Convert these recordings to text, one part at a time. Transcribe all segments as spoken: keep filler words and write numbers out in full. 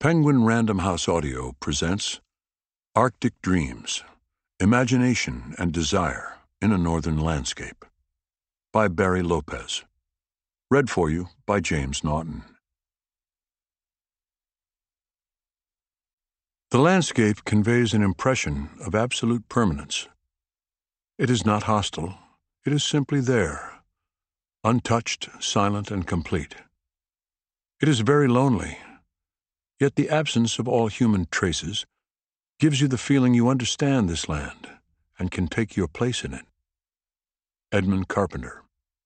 Penguin Random House Audio presents Arctic Dreams, Imagination and Desire in a Northern Landscape by Barry Lopez. Read for you by James Naughton. The landscape conveys an impression of absolute permanence. It is not hostile. It is simply there, untouched, silent, and complete. It is very lonely, yet the absence of all human traces gives you the feeling you understand this land and can take your place in it. Edmund Carpenter.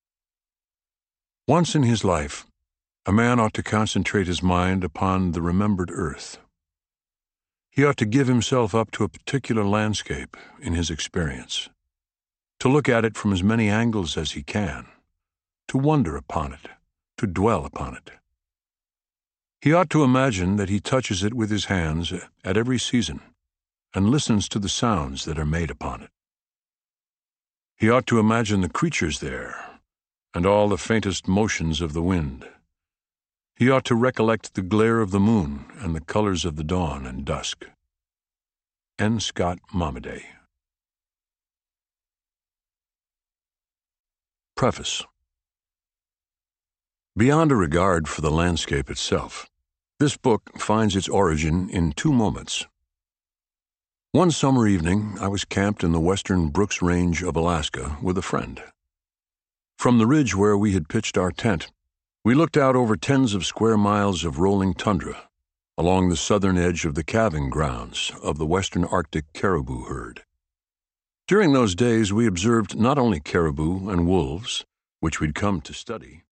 Once in his life, a man ought to concentrate his mind upon the remembered earth. He ought to give himself up to a particular landscape in his experience, to look at it from as many angles as he can, to wonder upon it, to dwell upon it. He ought to imagine that he touches it with his hands at every season and listens to the sounds that are made upon it. He ought to imagine the creatures there and all the faintest motions of the wind. He ought to recollect the glare of the moon and the colors of the dawn and dusk. N. Scott Momaday. Preface. Beyond a regard for the landscape itself, this book finds its origin in two moments. One summer evening, I was camped in the western Brooks Range of Alaska with a friend. From the ridge where we had pitched our tent, we looked out over tens of square miles of rolling tundra along the southern edge of the calving grounds of the western Arctic caribou herd. During those days, we observed not only caribou and wolves, which we'd come to study,